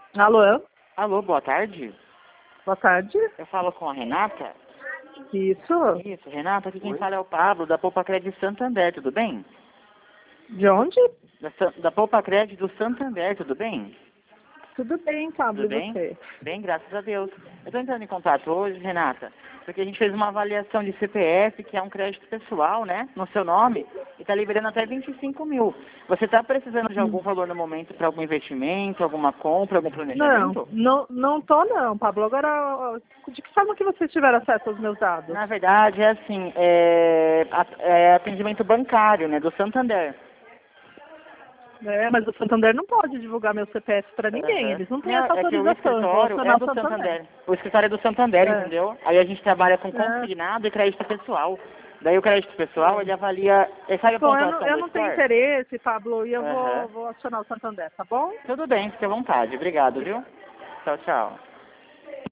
Alô? Alô, boa tarde. Boa tarde. Eu falo com a Renata. Isso? Isso, Renata, aqui quem fala é o Pablo, da Poupa Crédito Santander, tudo bem? De onde? Da Poupa Crédito Santander, tudo bem? Tudo bem, Pablo, Tudo e bem? você? Bem, graças a Deus. Eu estou entrando em contato hoje, Renata, porque a gente fez uma avaliação de CPF, que é um crédito pessoal, né, no seu nome, e está liberando até 25 mil. Você está precisando de algum valor no momento para algum investimento, alguma compra, algum planejamento? Não tô não, Pablo. Agora, de que forma que vocês tiveram acesso aos meus dados? Na verdade, é assim, é atendimento bancário, né, do Santander. Mas o Santander não pode divulgar meu CPF para ninguém. Aham. Eles não têm Não, essa é que o autorização. Eu vou escritório é acionar o do Santander. Santander. O escritório é do Santander, É, entendeu? Aí a gente trabalha com é. consignado e crédito pessoal. Daí o crédito pessoal, ele avalia... Sabe a Bom, pontuação eu do não tenho score? interesse, Pablo, e eu Aham. vou acionar o Santander, tá bom? Tudo bem, fique à vontade. Obrigado, viu? Tchau, tchau.